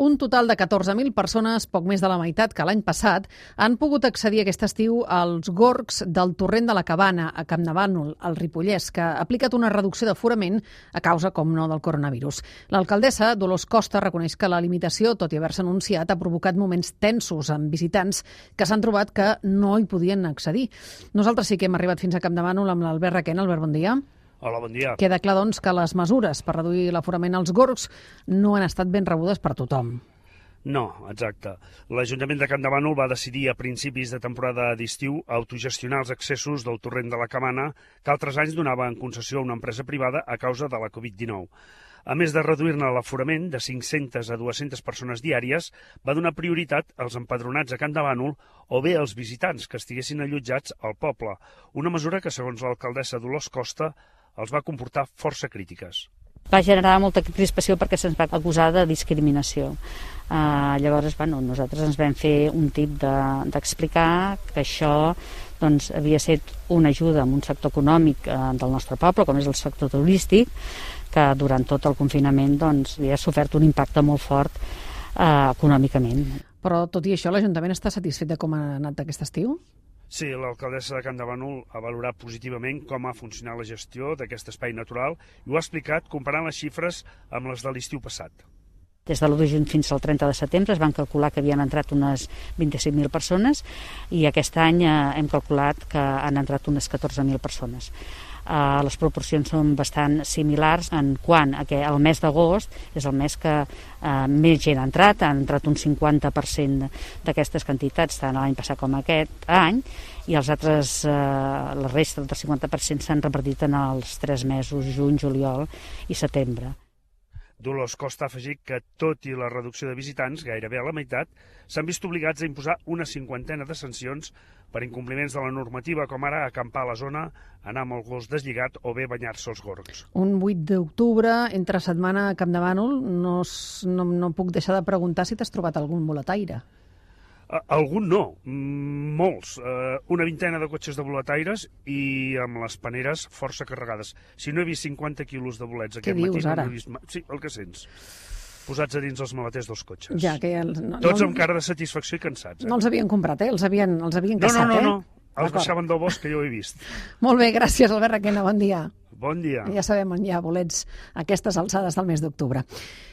Un total de 14.000 persones, poc més de la meitat que l'any passat, han pogut accedir aquest estiu als gorgs del Torrent de la Cabana, a Campdevànol, al Ripollès, que ha aplicat una reducció d'aforament a causa, com no, del coronavirus. L'alcaldessa, Dolors Costa, reconeix que la limitació, tot i haver-se anunciat, ha provocat moments tensos amb visitants que s'han trobat que no hi podien accedir. Nosaltres sí que hem arribat fins a Campdevànol amb l'Albert Requena. Albert, bon dia. Hola, bon dia. Queda clar, doncs, que les mesures per reduir l'aforament als gorgs no han estat ben rebudes per tothom. No, exacte. L'Ajuntament de Campdevànol va decidir a principis de temporada d'estiu autogestionar els accessos del Torrent de la Cabana que altres anys donava en concessió a una empresa privada a causa de la Covid-19. A més de reduir-ne l'aforament de 500 a 200 persones diàries, va donar prioritat als empadronats a Campdevànol o bé als visitants que estiguessin allotjats al poble, una mesura que, segons l'alcaldessa Dolors Costa, els va comportar força crítiques. Va generar molta crispació perquè se'ns va acusar de discriminació. Llavors, nosaltres ens vam fer un tip d'explicar que això havia estat una ajuda a un sector econòmic del nostre poble, com és el sector turístic, que durant tot el confinament havia sofert un impacte molt fort econòmicament. Però, tot i això, l'Ajuntament està satisfet de com ha anat aquest estiu? Sí, l'alcaldessa de Campdevànol ha valorat positivament com ha funcionat la gestió d'aquest espai natural i ho ha explicat comparant les xifres amb les de l'estiu passat. Des de l'1 de juny fins al 30 de setembre es van calcular que havien entrat unes 25.000 persones i aquest any hem calculat que han entrat unes 14.000 persones. Les proporcions són bastant similars en quant a que el mes d'agost és el mes que més gent ha entrat un 50% d'aquestes quantitats tant l'any passat com aquest any, i els altres, la resta del 50% s'han repartit en els 3 mesos, juny, juliol i setembre. Dolors Costa ha afegit que, tot i la reducció de visitants, gairebé a la meitat, s'han vist obligats a imposar una 50ena de sancions per incompliments de la normativa, com ara acampar a la zona, anar amb el gos deslligat o bé banyar-se als gorgs. Un 8 d'octubre, entre setmana a Campdevànol, no puc deixar de preguntar si t'has trobat algun boletaire. Algun no, molts. Una vintena de cotxes de boletaires i amb les paneres força carregades. Si no he vist 50 quilos de bolets aquest matí... Què dius, ara? No he vist... Sí, el que sents. Posats a dins els maleters dels cotxes. Ja, que Tots amb cara de satisfacció i cansats. No els havien comprat, els havien caçat, No. Els baixaven del bosc, que jo ho he vist. Molt bé, gràcies, Albert Requena, bon dia. Bon dia. Ja sabem on hi ha bolets a aquestes alçades del mes d'octubre.